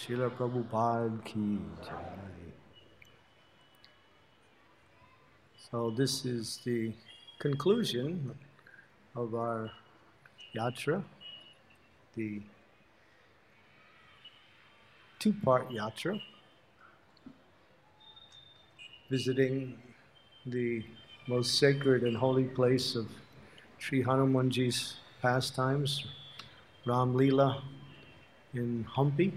Srila Prabhupada ki jai. So this is the conclusion of our yatra, the two-part yatra, visiting the most sacred and holy place of Sri Hanumanji's pastimes, Ram Leela in Hampi,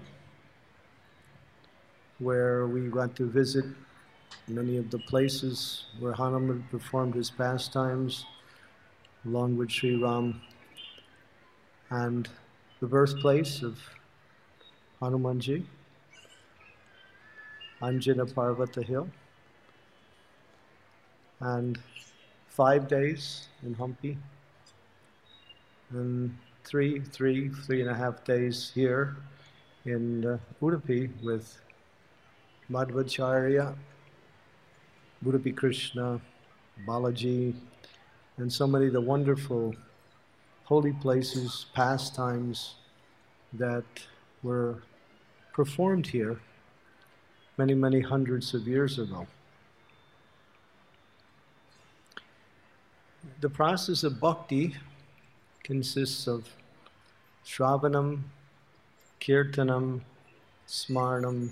where we got to visit many of the places where Hanuman performed his pastimes, along with Sri Ram, and the birthplace of Hanumanji, Anjana Parvata Hill, and 5 days in Hampi, and three and a half days here in Udupi with Madhvacharya, Udupi Krishna, Balaji, and so many of the wonderful holy places, pastimes that were performed here many hundreds of years ago. The process of bhakti consists of Shravanam, Kirtanam, Smarnam,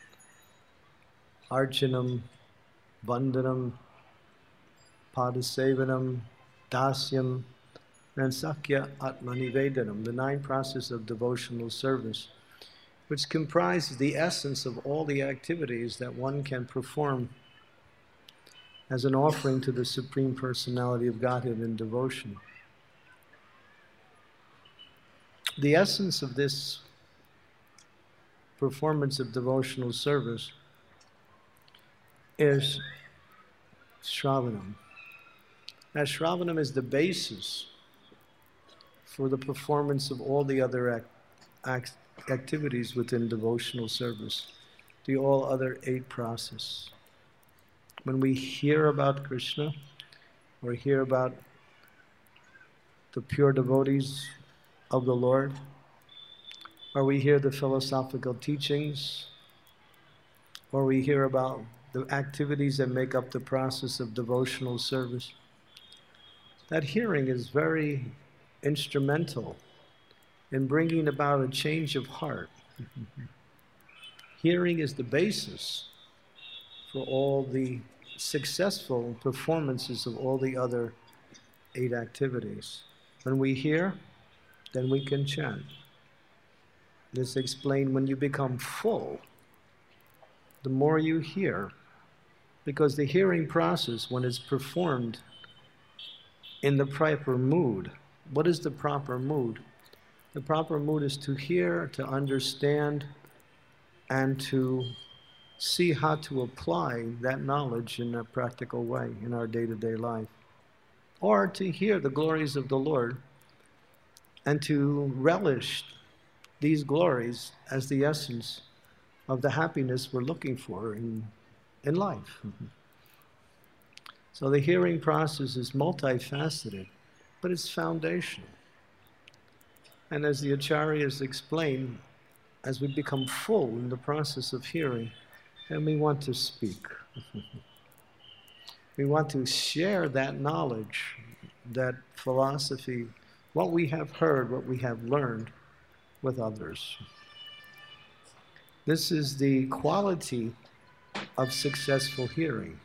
Archanam, Vandanam, Padasevanam, Dasyam, and Sakya Atmanivedanam, the 9 processes of devotional service, which comprises the essence of all the activities that one can perform as an offering to the Supreme Personality of Godhead in devotion. The essence of this performance of devotional service is Shravanam. Now, Shravanam is the basis for the performance of all the other activities within devotional service, the all other 8 processes. When we hear about Krishna, or hear about the pure devotees of the Lord, or we hear the philosophical teachings, or we hear about the activities that make up the process of devotional service, that hearing is very instrumental in bringing about a change of heart. Hearing is the basis for all the successful performances of all the other 8 activities. When we hear, then we can chant. This explains when you become full, the more you hear, because the hearing process, when it's performed in the proper mood, what is the proper mood? The proper mood is to hear, to understand, and to see how to apply that knowledge in a practical way in our day-to-day life. Or to hear the glories of the Lord and to relish these glories as the essence of the happiness we're looking for in life. So the hearing process is multifaceted, but it's foundational. And as the Acharyas explain, as we become full in the process of hearing, then we want to speak. We want to share that knowledge, that philosophy, what we have heard, what we have learned with others. This is the quality of successful hearing.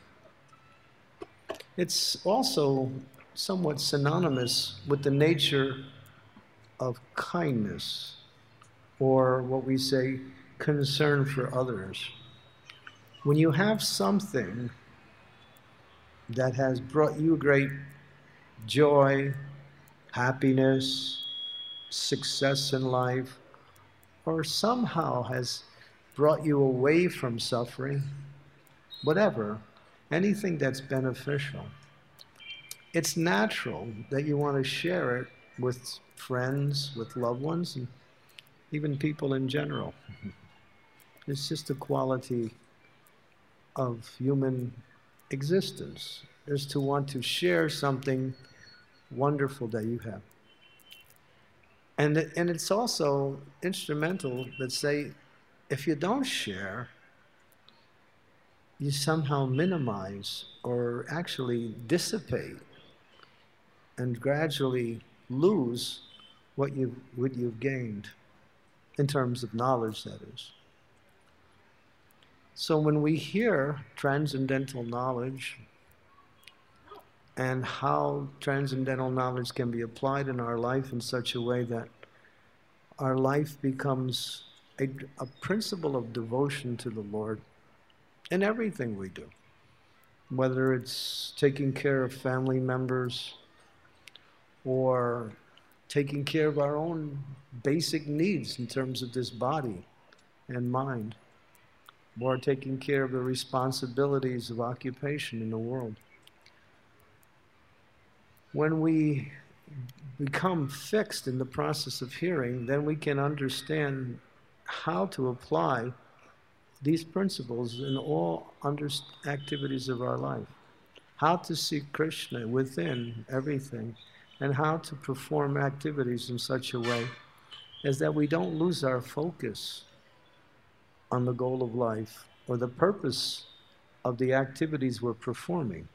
It's also somewhat synonymous with the nature of kindness, or what we say, concern for others. When you have something that has brought you great joy, happiness, success in life, or somehow has brought you away from suffering, whatever, anything that's beneficial, it's natural that you want to share it with friends, with loved ones, and even people in general. It's just a quality of human existence, is to want to share something wonderful that you have. And it's also instrumental, let's say, if you don't share, you somehow minimize or actually dissipate and gradually lose what you've gained in terms of knowledge, that is. So when we hear transcendental knowledge and how transcendental knowledge can be applied in our life in such a way that our life becomes a principle of devotion to the Lord in everything we do, whether it's taking care of family members or taking care of our own basic needs in terms of this body and mind, or taking care of the responsibilities of occupation in the world. When we become fixed in the process of hearing, then we can understand how to apply these principles in all activities of our life. How to see Krishna within everything, and how to perform activities in such a way as that we don't lose our focus on the goal of life or the purpose of the activities we're performing,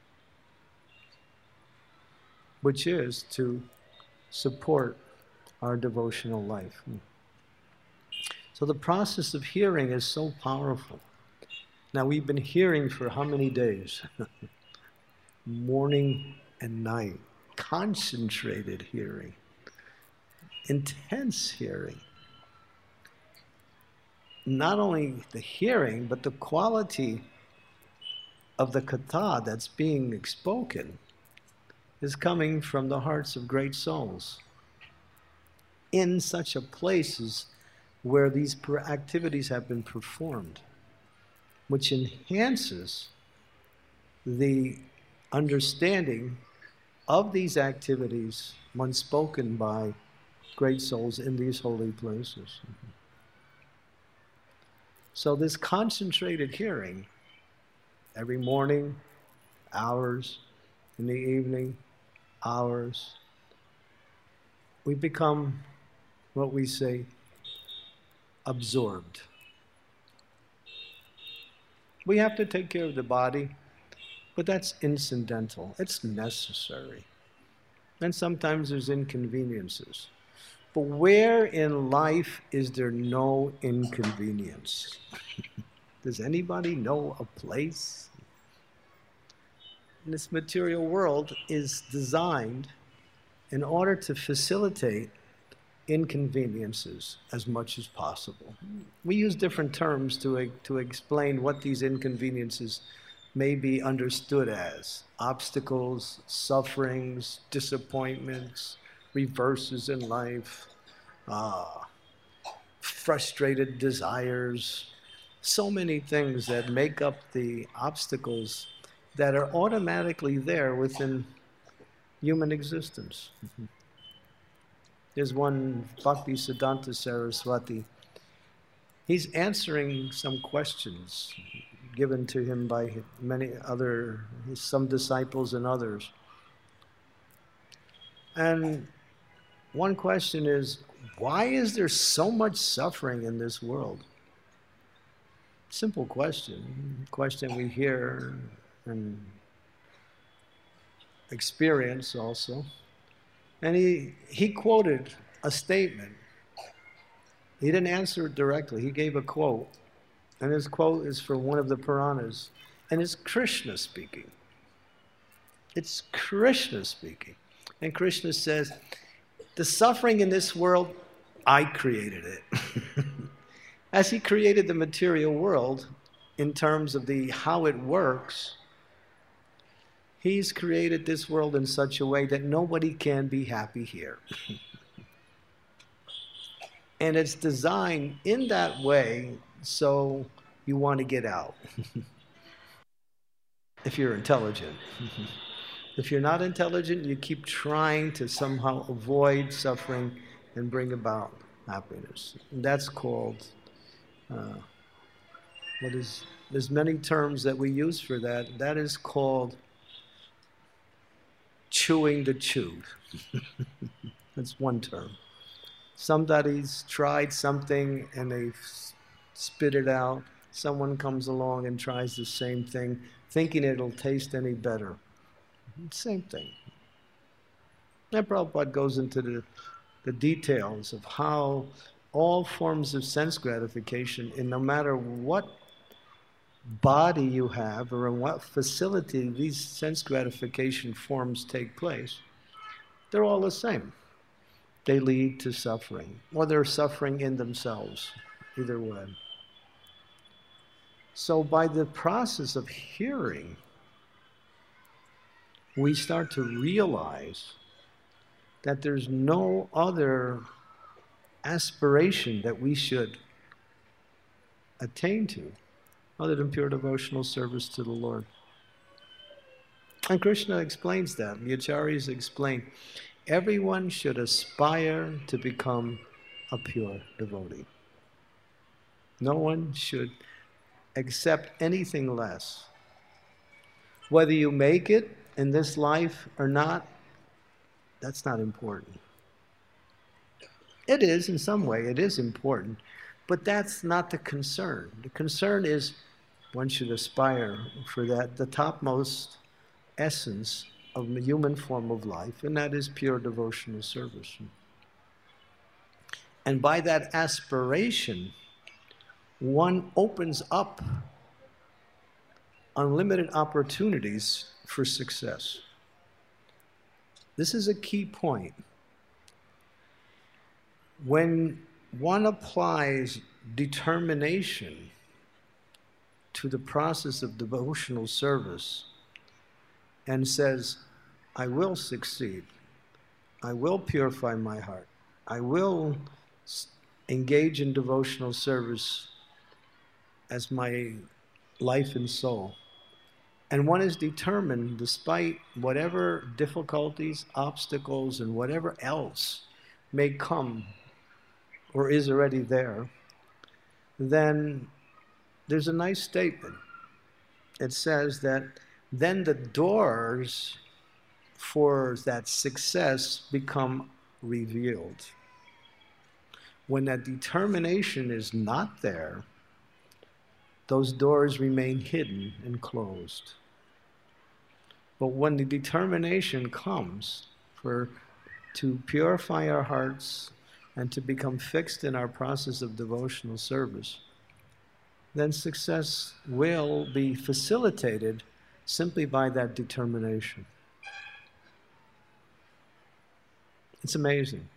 which is to support our devotional life. So the process of hearing is so powerful. Now, we've been hearing for how many days? Morning and night. Concentrated hearing. Intense hearing. Not only the hearing, but the quality of the katha that's being spoken is coming from the hearts of great souls in such a places where these activities have been performed, which enhances the understanding of these activities when spoken by great souls in these holy places. So this concentrated hearing, every morning, hours, in the evening, hours, we become what we say, absorbed. We have to take care of the body, but that's incidental. It's necessary. And sometimes there's inconveniences. But where in life is there no inconvenience? Does anybody know a place? This material world is designed in order to facilitate inconveniences as much as possible. We use different terms to explain what these inconveniences may be understood as: obstacles, sufferings, disappointments, reverses in life, frustrated desires, so many things that make up the obstacles that are automatically there within human existence. There's one, Bhaktisiddhanta Saraswati. He's answering some questions given to him by some disciples and others. And one question is, why is there so much suffering in this world? Simple question we hear and experience also. And he quoted a statement. He didn't answer it directly. He gave a quote. And his quote is from one of the Puranas. And it's Krishna speaking. It's Krishna speaking. And Krishna says, the suffering in this world, I created it. As he created the material world in terms of how it works, he's created this world in such a way that nobody can be happy here. And it's designed in that way so you want to get out. If you're intelligent. If you're not intelligent, you keep trying to somehow avoid suffering and bring about happiness. And that's called, there's many terms that we use for that. That is called chewing the chewed. That's one term. Somebody's tried something and they've spit it out. Someone comes along and tries the same thing, thinking it'll taste any better. Same thing. And Prabhupada goes into the details of how all forms of sense gratification, in no matter what body you have or in what facility these sense gratification forms take place, they're all the same. They lead to suffering, or they're suffering in themselves, either way. So by the process of hearing, we start to realize that there's no other aspiration that we should attain to other than pure devotional service to the Lord. And Krishna explains that. The Acharyas explain, everyone should aspire to become a pure devotee. No one should accept anything less. Whether you make it in this life or not, that's not important. It is, in some way, it is important, but that's not the concern. The concern is one should aspire for that, the topmost essence of the human form of life, and that is pure devotional service. And by that aspiration, one opens up unlimited opportunities for success. This is a key point. When one applies determination to the process of devotional service and says, I will succeed, I will purify my heart, I will engage in devotional service as my life and soul. And one is determined, despite whatever difficulties, obstacles, and whatever else may come or is already there, then there's a nice statement. It says that then the doors for that success become revealed. When that determination is not there, those doors remain hidden and closed. But when the determination comes to purify our hearts and to become fixed in our process of devotional service, then success will be facilitated simply by that determination. It's amazing.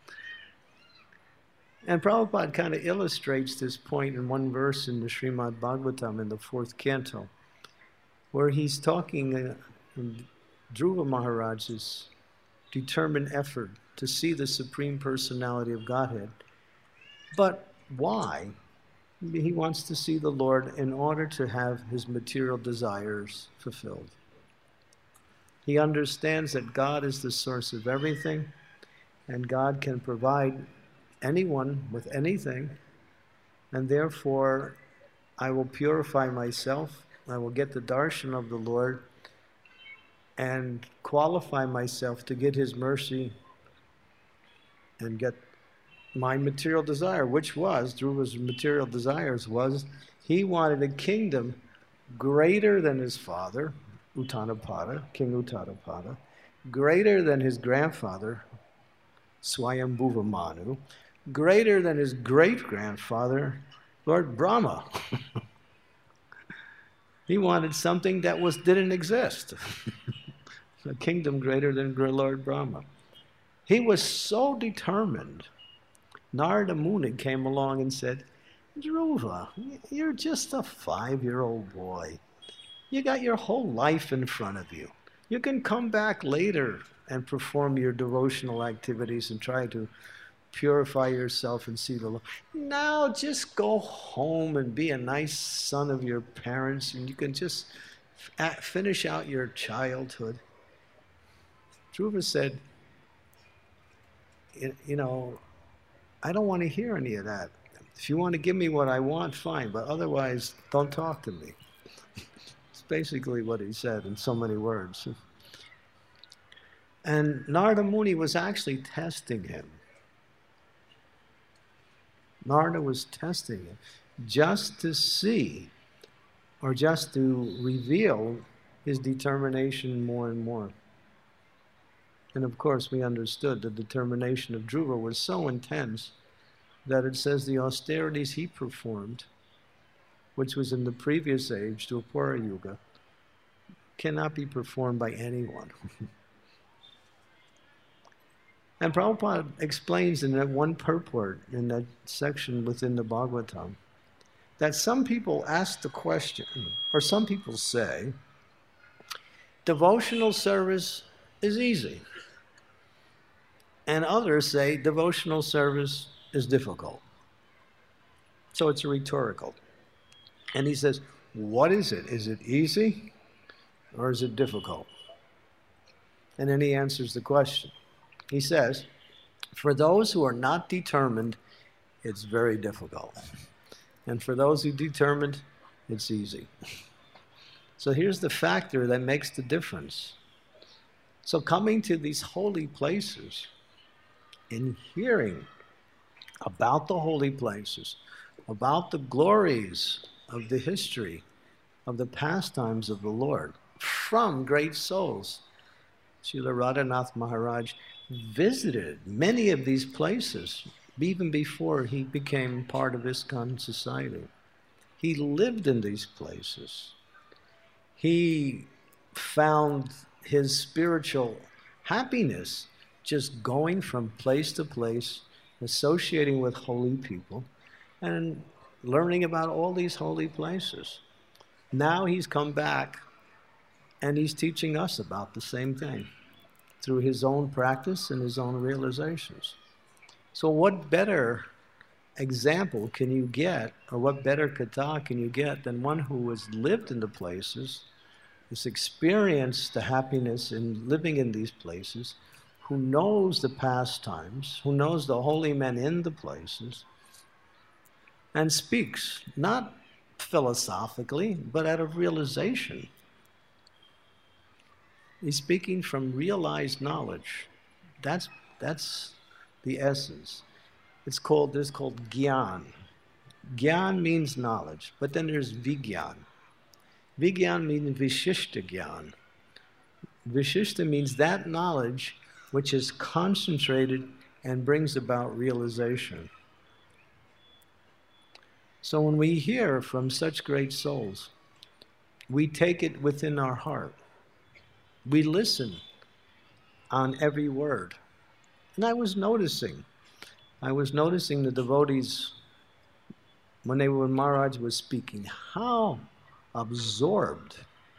And Prabhupada kind of illustrates this point in one verse in the Srimad Bhagavatam in the 4th canto, where he's talking Dhruva Maharaj's determined effort to see the Supreme Personality of Godhead. But why? He wants to see the Lord in order to have his material desires fulfilled. He understands that God is the source of everything, and God can provide anyone with anything, and therefore I will purify myself, I will get the darshan of the Lord, and qualify myself to get his mercy and get my material desire, which was, Dhruva's material desires was, he wanted a kingdom greater than his father, Uttanapada, King Uttanapada, greater than his grandfather, Swayambhuva Manu, greater than his great-grandfather, Lord Brahma. He wanted something that didn't exist. A kingdom greater than Lord Brahma. He was so determined. Narada Muni came along and said, Dhruva, you're just a 5-year-old boy. You got your whole life in front of you. You can come back later and perform your devotional activities and try to purify yourself and see the Lord. Now just go home and be a nice son of your parents, and you can just finish out your childhood. Dhruva said, you know, I don't want to hear any of that. If you want to give me what I want, fine, but otherwise, don't talk to me. It's basically what he said in so many words. And Narada Muni was actually testing him. Narada was testing him. just to see or just to reveal his determination more and more. And of course, we understood the determination of Dhruva was so intense that it says the austerities he performed, which was in the previous age, Dwapara Yuga, cannot be performed by anyone. And Prabhupada explains in that one purport, in that section within the Bhagavatam, that some people ask the question, or some people say, devotional service is easy. And others say devotional service is difficult. So it's rhetorical. And he says, what is it? Is it easy or is it difficult? And then he answers the question. He says, for those who are not determined, it's very difficult. And for those who are determined, it's easy. So here's the factor that makes the difference. So coming to these holy places and hearing about the holy places, about the glories of the history of the pastimes of the Lord from great souls. Srila Radhanath Maharaj visited many of these places even before he became part of ISKCON society. He lived in these places. He found his spiritual happiness just going from place to place, associating with holy people, and learning about all these holy places. Now he's come back and he's teaching us about the same thing through his own practice and his own realizations. So what better example can you get, or what better katha can you get than one who has lived in the places, has experienced the happiness in living in these places, who knows the pastimes, who knows the holy men in the places, and speaks, not philosophically, but out of realization. He's speaking from realized knowledge. That's the essence. It's called Gyan. Gyan means knowledge, but then there's Vigyan. Vigyan means Vishishta Gyan. Vishishta means that knowledge which is concentrated and brings about realization. So when we hear from such great souls, we take it within our heart. We listen on every word. And I was noticing the devotees when Maharaj was speaking, how absorbed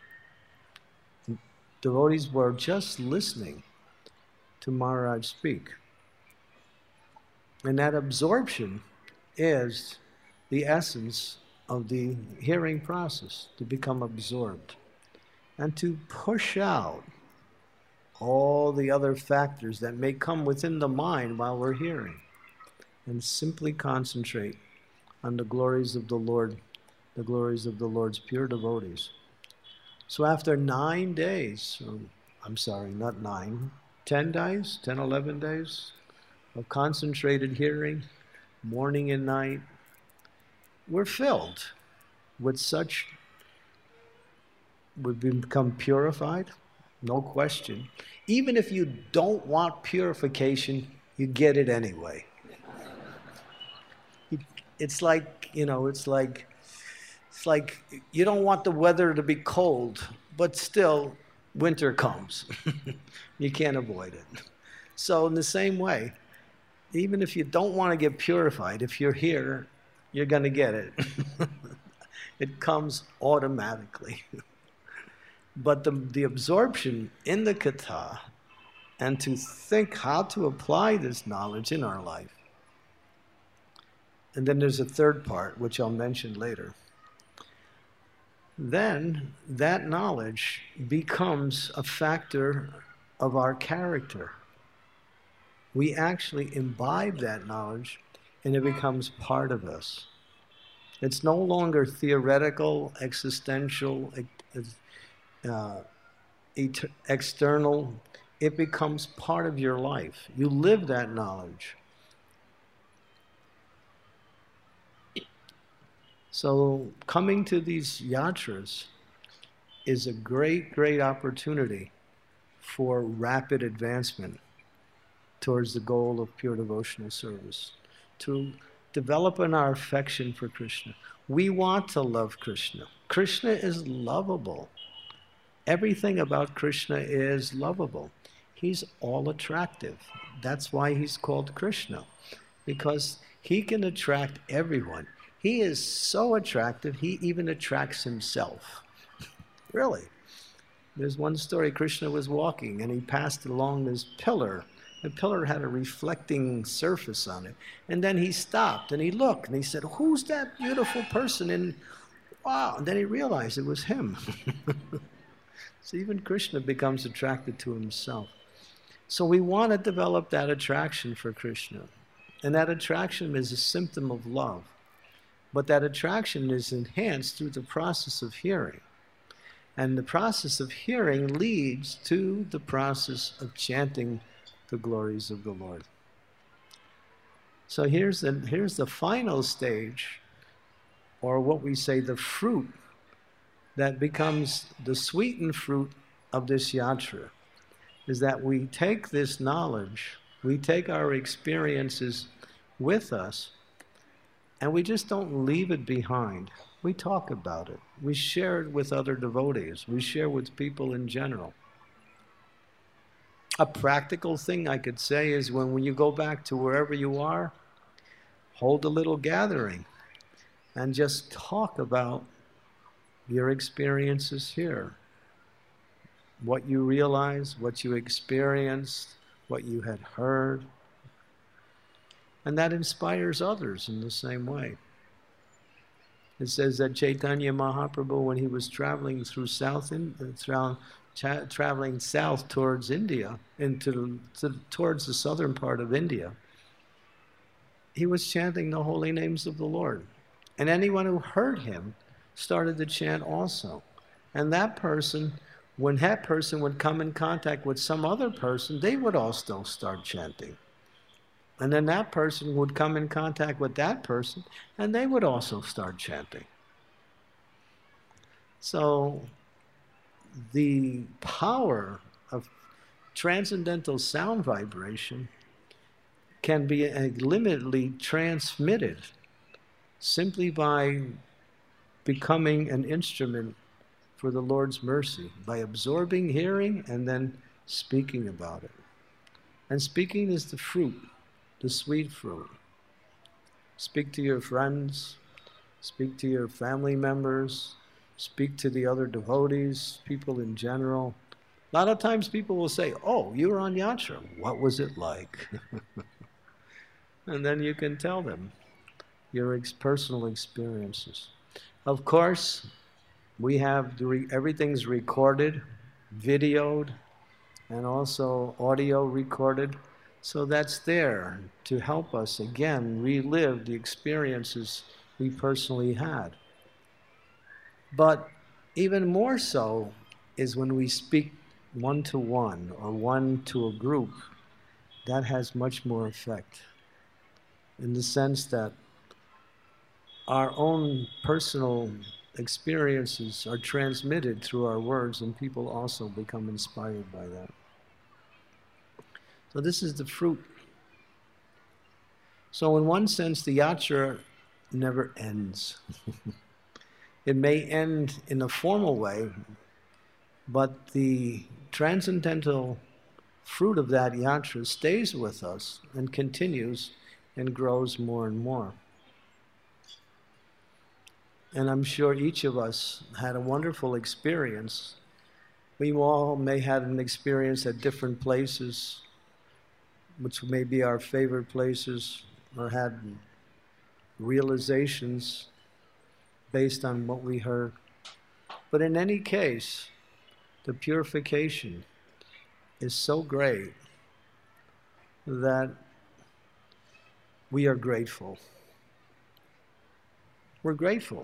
devotees were just listening to Maharaj speak. And that absorption is the essence of the hearing process, to become absorbed and to push out all the other factors that may come within the mind while we're hearing, and simply concentrate on the glories of the Lord, the glories of the Lord's pure devotees. So after 9 days, I'm sorry, not 9, 10 days, 10, 11 days of concentrated hearing, morning and night, we're filled with such, we've become purified, no question. Even if you don't want purification, you get it anyway. It's like, you don't want the weather to be cold, but still winter comes. You can't avoid it. So in the same way, even if you don't want to get purified, if you're here, you're going to get it. It comes automatically. But the absorption in the katha, and to think how to apply this knowledge in our life. And then there's a third part, which I'll mention later. Then that knowledge becomes a factor of our character. We actually imbibe that knowledge and it becomes part of us. It's no longer theoretical, existential, external. It becomes part of your life. You live that knowledge. So coming to these yatras is a great, great opportunity for rapid advancement towards the goal of pure devotional service, to develop in our affection for Krishna. We want to love Krishna. Krishna is lovable. Everything about Krishna is lovable. He's all attractive. That's why he's called Krishna, because he can attract everyone. He is so attractive, he even attracts himself. Really. There's one story, Krishna was walking and he passed along this pillar. The pillar had a reflecting surface on it. And then he stopped and he looked and he said, "Who's that beautiful person?" And wow, and then he realized it was him. So even Krishna becomes attracted to himself. So we want to develop that attraction for Krishna. And that attraction is a symptom of love. But that attraction is enhanced through the process of hearing. And the process of hearing leads to the process of chanting the glories of the Lord. So here's the final stage, or what we say the fruit, that becomes the sweetened fruit of this yatra, is that we take this knowledge, we take our experiences with us, and we just don't leave it behind. We talk about it. We share it with other devotees. We share with people in general. A practical thing I could say is when you go back to wherever you are, hold a little gathering and just talk about your experiences here. What you realized, what you experienced, what you had heard. And that inspires others in the same way. It says that Chaitanya Mahaprabhu, when he was traveling through traveling south towards India, towards the southern part of India, he was chanting the holy names of the Lord. And anyone who heard him started to chant also. And that person, when that person would come in contact with some other person, they would also start chanting. And then that person would come in contact with that person, and they would also start chanting. So the power of transcendental sound vibration can be unlimitedly transmitted simply by becoming an instrument for the Lord's mercy, by absorbing hearing and then speaking about it. And speaking is the fruit, the sweet fruit. Speak to your friends, speak to your family members, speak to the other devotees, people in general. A lot of times people will say, "Oh, you were on yatra. What was it like?" And then you can tell them your personal experiences. Of course, we have everything's recorded, videoed, and also audio recorded. So that's there to help us, again, relive the experiences we personally had. But even more so is when we speak one-to-one or one to a group. That has much more effect, in the sense that our own personal experiences are transmitted through our words, and people also become inspired by that. So this is the fruit. So in one sense, the yatra never ends. It may end in a formal way, but the transcendental fruit of that yatra stays with us and continues and grows more and more. And I'm sure each of us had a wonderful experience. We all may have an experience at different places, which may be our favorite places, or had realizations based on what we heard. But in any case, the purification is so great that we are grateful. We're grateful.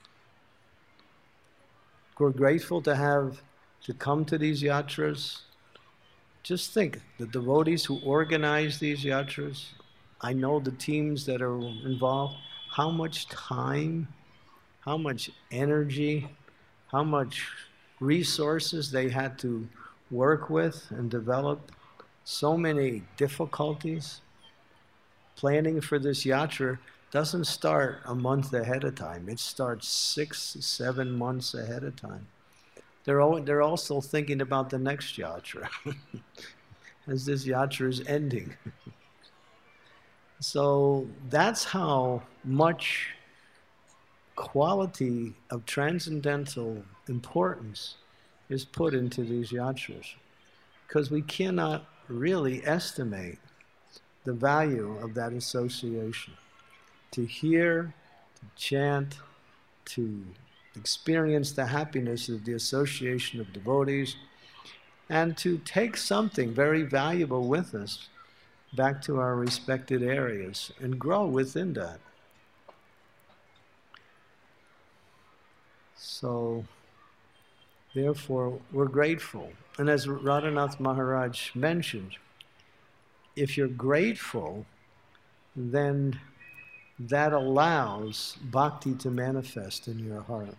We're grateful to come to these yatras. Just think, the devotees who organize these yatras, I know the teams that are involved, how much time how much energy, how much resources they had to work with and develop, so many difficulties. Planning for this yatra doesn't start a month ahead of time. It starts 6, 7 months ahead of time. They're also thinking about the next yatra as this yatra is ending. So that's how much quality of transcendental importance is put into these yatras, because we cannot really estimate the value of that association. To hear, to chant, to experience the happiness of the association of devotees, and to take something very valuable with us back to our respected areas and grow within that. So, therefore, we're grateful. And as Radhanath Maharaj mentioned, if you're grateful, then that allows bhakti to manifest in your heart.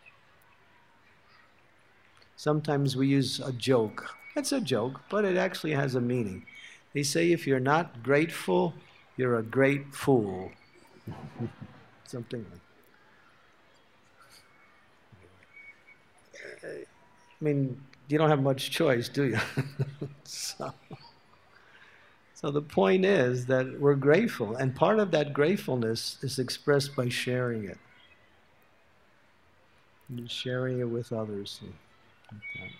Sometimes we use a joke. It's a joke, but it actually has a meaning. They say if you're not grateful, you're a great fool. Something like that. I mean, you don't have much choice, do you? So the point is that we're grateful, and part of that gratefulness is expressed by sharing it. And sharing it with others. Okay.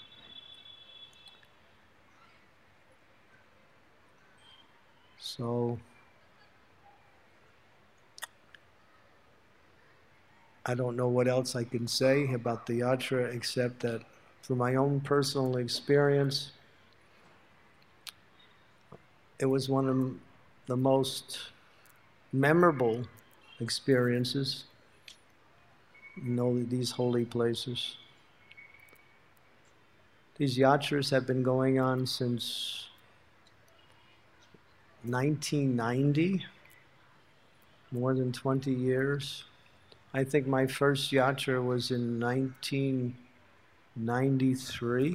So I don't know what else I can say about the yatra except that from my own personal experience, it was one of the most memorable experiences in these holy places. These yatras have been going on since 1990, more than 20 years. I think my first yatra was in 1993,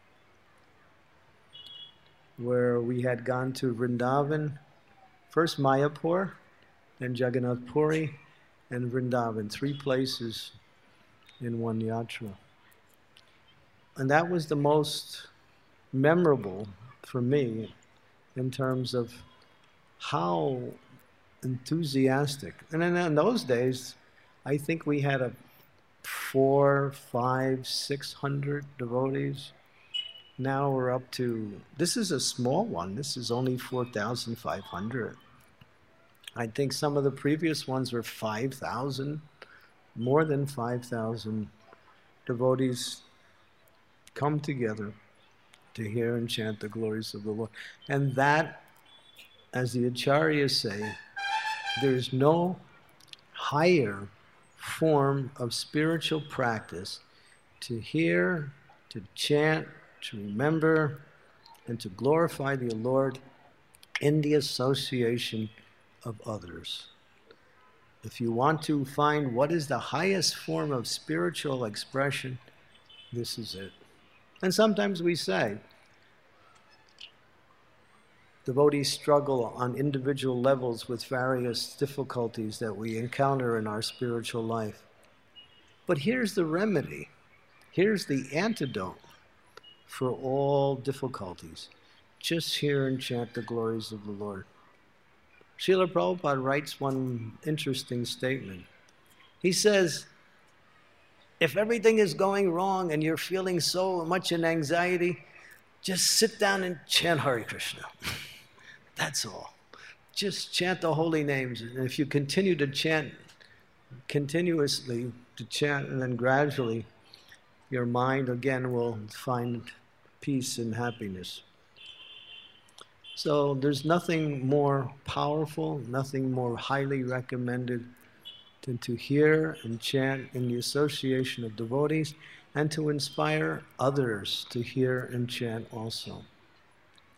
where we had gone to Vrindavan, first Mayapur, then Jagannath Puri, and Vrindavan, 3 places in one yatra. And that was the most memorable for me in terms of how enthusiastic. And then in those days, I think we had 400, 500, 600 devotees. Now we're up to, this is a small one, this is only 4,500. I think some of the previous ones were 5,000, more than 5,000 devotees come together to hear and chant the glories of the Lord. And that, as the Acharyas say, there's no higher form of spiritual practice to hear, to chant, to remember, and to glorify the Lord in the association of others. If you want to find what is the highest form of spiritual expression, this is it. And sometimes we say, devotees struggle on individual levels with various difficulties that we encounter in our spiritual life. But here's the remedy. Here's the antidote for all difficulties. Just hear and chant the glories of the Lord. Srila Prabhupada writes one interesting statement. He says, if everything is going wrong and you're feeling so much in anxiety, just sit down and chant Hare Krishna. That's all. Just chant the holy names. And if you continue to chant, continuously to chant, and then gradually your mind again will find peace and happiness. So there's nothing more powerful, nothing more highly recommended than to hear and chant in the association of devotees and to inspire others to hear and chant also.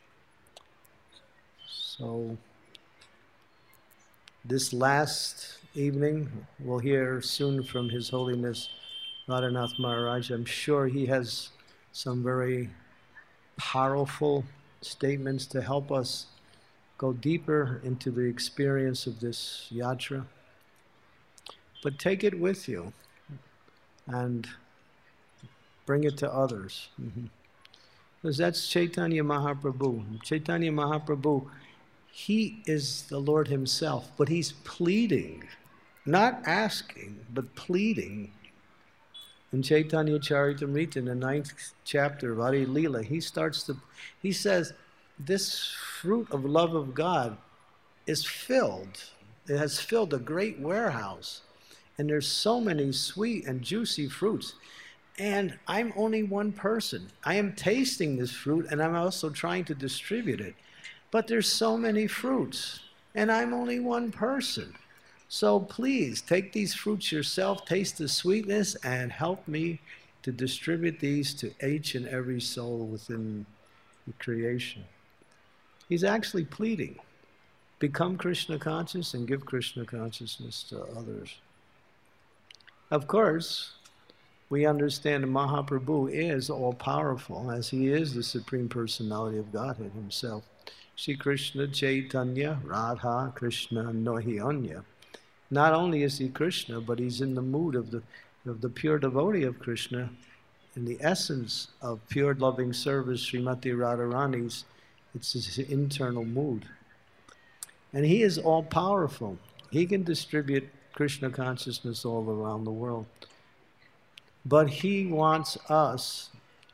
So this last evening. We'll hear soon from His Holiness Radhanath Maharaj. I'm sure he has some very powerful statements to help us go deeper into the experience of this yatra. But take it with you and bring it to others. Because that's Chaitanya Mahaprabhu. Chaitanya Mahaprabhu, he is the Lord himself, but he's pleading, not asking, but pleading. In Chaitanya Charitamrita, in the 9th chapter of Adi Leela, he says, this fruit of love of God is filled. It has filled a great warehouse. And there's so many sweet and juicy fruits. And I'm only one person. I am tasting this fruit, and I'm also trying to distribute it. But there's so many fruits, and I'm only one person. So please, take these fruits yourself, taste the sweetness, and help me to distribute these to each and every soul within the creation. He's actually pleading. Become Krishna conscious and give Krishna consciousness to others. Of course, we understand that Mahaprabhu is all-powerful, as he is the Supreme Personality of Godhead himself. Shri Krishna Chaitanya Radha Krishna Nohi Anya. Not only is he Krishna, but he's in the mood of the pure devotee of Krishna, in the essence of pure loving service, Srimati Radharani's, it's his internal mood. And he is all-powerful. He can distribute Krishna consciousness all around the world. But he wants us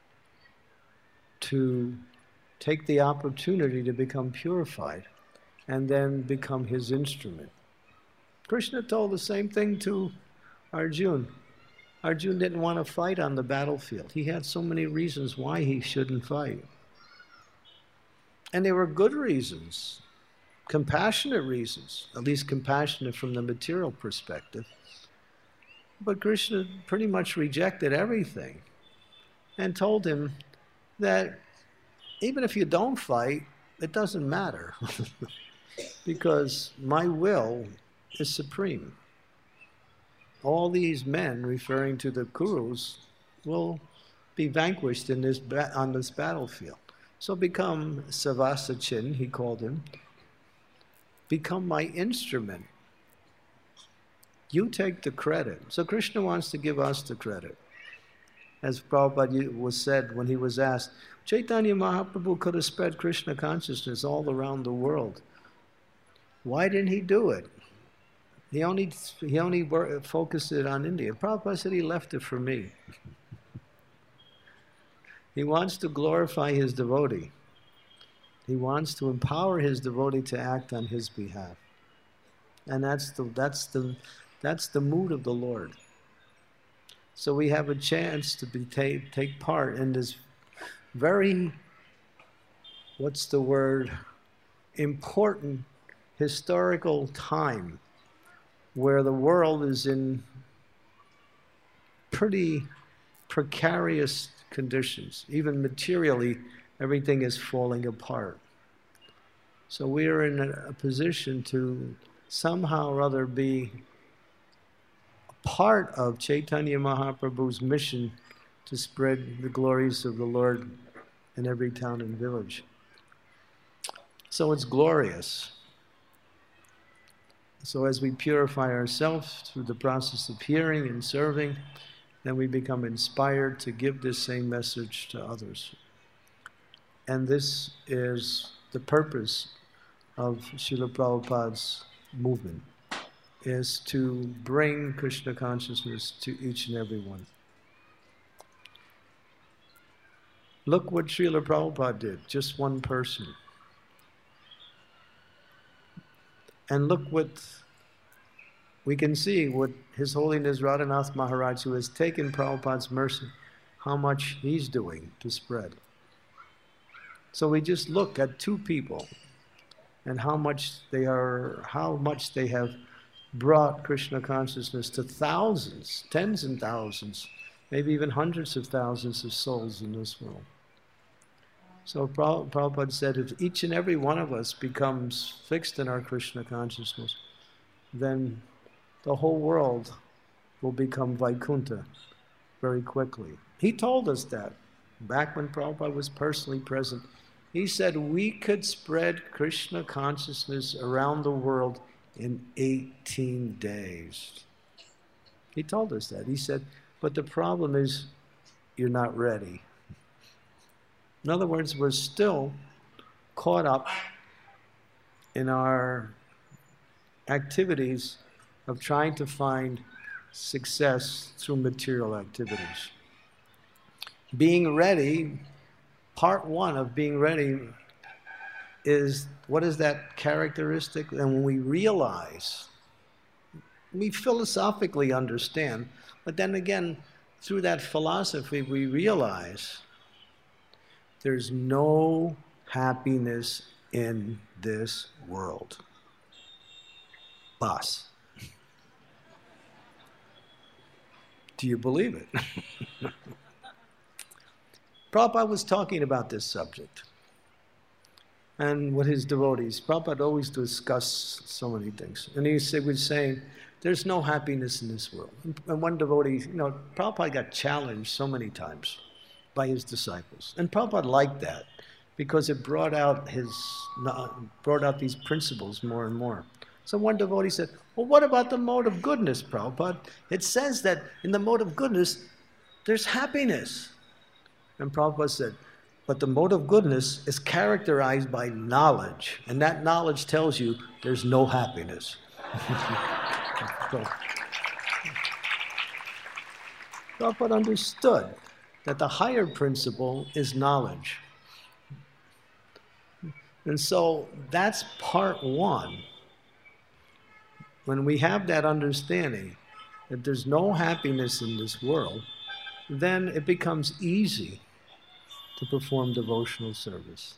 to take the opportunity to become purified and then become his instrument. Krishna told the same thing to Arjuna. Arjuna didn't want to fight on the battlefield. He had so many reasons why he shouldn't fight. And they were good reasons, compassionate reasons, at least compassionate from the material perspective. But Krishna pretty much rejected everything and told him that even if you don't fight, it doesn't matter because my will is supreme. All these men, referring to the Kurus, will be vanquished on this battlefield. So become Savasachin, he called him. Become my instrument. You take the credit. So Krishna wants to give us the credit. As Prabhupada was said when he was asked, Chaitanya Mahaprabhu could have spread Krishna consciousness all around the world. Why didn't he do it? He only focused it on India. Prabhupada said he left it for me. He wants to glorify his devotee. He wants to empower his devotee to act on his behalf. And that's the mood of the Lord. So we have a chance to take part in this very, important historical time where the world is in pretty precarious conditions. Even materially, everything is falling apart. So we are in a position to somehow or other be a part of Chaitanya Mahaprabhu's mission to spread the glories of the Lord in every town and village. So it's glorious. So as we purify ourselves through the process of hearing and serving, then we become inspired to give this same message to others. And this is the purpose of Srila Prabhupada's movement, is to bring Krishna consciousness to each and every one. Look what Srila Prabhupada did, just one person. And look what we can see, what His Holiness Radhanath Maharaj, who has taken Prabhupada's mercy, how much he's doing to spread. So we just look at two people and how much they have brought Krishna consciousness to thousands, tens and thousands, maybe even hundreds of thousands of souls in this world. So Prabhupada said, if each and every one of us becomes fixed in our Krishna consciousness, then the whole world will become Vaikuntha very quickly. He told us that back when Prabhupada was personally present. He said we could spread Krishna consciousness around the world in 18 days. He told us that. He said, but the problem is you're not ready. In other words, we're still caught up in our activities of trying to find success through material activities. Being ready, part one of being ready is, what is that characteristic? And when we realize, we philosophically understand, but then again, through that philosophy, we realize there's no happiness in this world. Boss. Do you believe it? Prabhupada was talking about this subject. And with his devotees, Prabhupada always discussed so many things. And he was saying, there's no happiness in this world. And one devotee, Prabhupada got challenged so many times by his disciples. And Prabhupada liked that because it brought out these principles more and more. So one devotee said, well, what about the mode of goodness, Prabhupada? It says that in the mode of goodness, there's happiness. And Prabhupada said, but the mode of goodness is characterized by knowledge. And that knowledge tells you there's no happiness. So, Prabhupada understood that the higher principle is knowledge. And so that's part one. When we have that understanding that there's no happiness in this world, then it becomes easy to perform devotional service.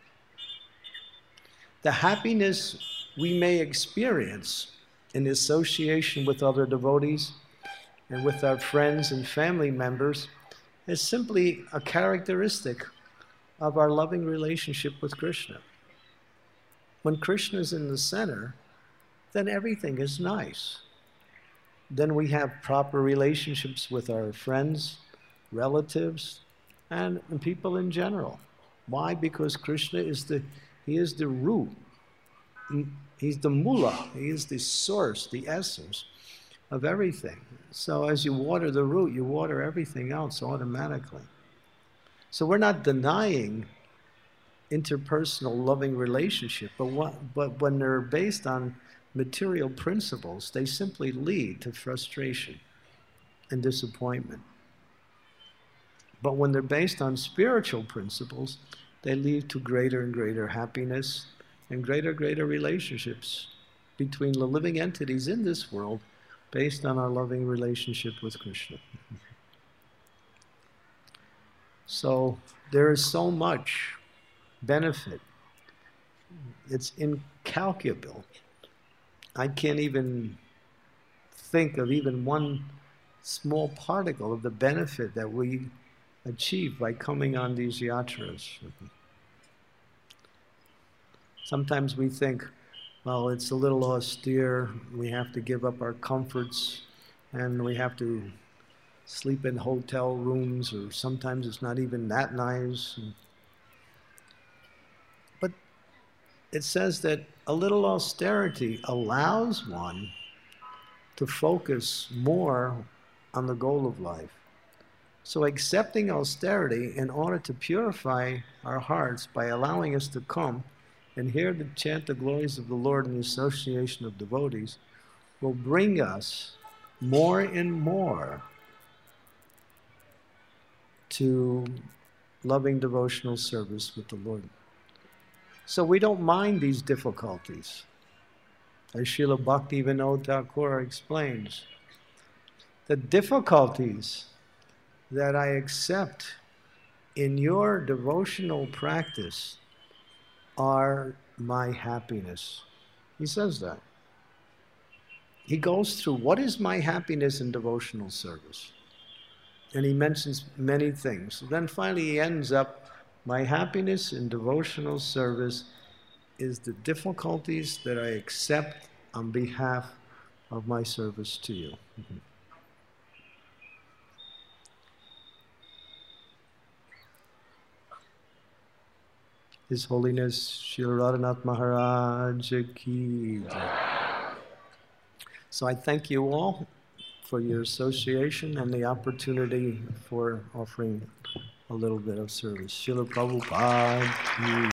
The happiness we may experience in association with other devotees and with our friends and family members is simply a characteristic of our loving relationship with Krishna. When Krishna is in the center, then everything is nice. Then we have proper relationships with our friends, relatives, and people in general. Why? Because Krishna is the root. He's the mula. He is the source, the essence of everything. So as you water the root, you water everything else automatically. So we're not denying interpersonal loving relationship, but when they're based on material principles, they simply lead to frustration and disappointment. But when they're based on spiritual principles, they lead to greater and greater happiness and greater relationships between the living entities in this world based on our loving relationship with Krishna. So there is so much benefit. It's incalculable. I can't even think of even one small particle of the benefit that we achieve by coming on these yatras. Sometimes we think, well, it's a little austere, we have to give up our comforts, and we have to sleep in hotel rooms, or sometimes it's not even that nice. But it says that a little austerity allows one to focus more on the goal of life. So accepting austerity in order to purify our hearts by allowing us to come and hear the chant the glories of the Lord in the association of devotees will bring us more and more to loving devotional service with the Lord. So we don't mind these difficulties. As Srila Bhaktivinoda Thakur explains, the difficulties that I accept in your devotional practice are my happiness. He says that. He goes through, what is my happiness in devotional service? And he mentions many things. Then finally he ends up, my happiness in devotional service is the difficulties that I accept on behalf of my service to you. His Holiness Srila Radhanath Maharaj Ki Jai. So I thank you all for your association and the opportunity for offering a little bit of service. Srila Prabhupada Ki